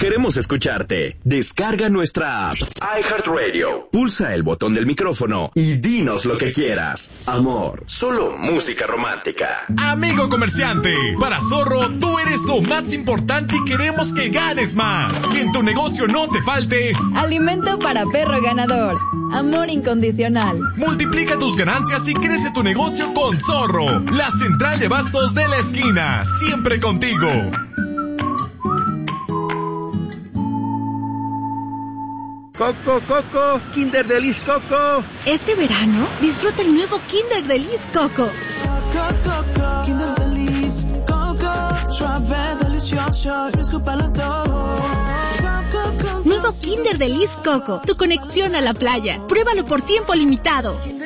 Queremos escucharte. Descarga nuestra app iHeartRadio. Pulsa el botón del micrófono y dinos lo que quieras. Amor, solo música romántica. Amigo comerciante, para Zorro tú eres lo más importante y queremos que ganes más. Que en tu negocio no te falte alimento para perro ganador. Amor incondicional. Multiplica tus ganancias y crece tu negocio con Zorro, la central de abastos de la esquina, siempre contigo. Coco, Coco, Kinder Delice Coco. Este verano, disfruta el nuevo Kinder Delice Coco. Coco, Kinder Delice Coco, suave, delicioso, fresco palador. Nuevo Kinder Delice Coco, tu conexión a la playa. Pruébalo por tiempo limitado.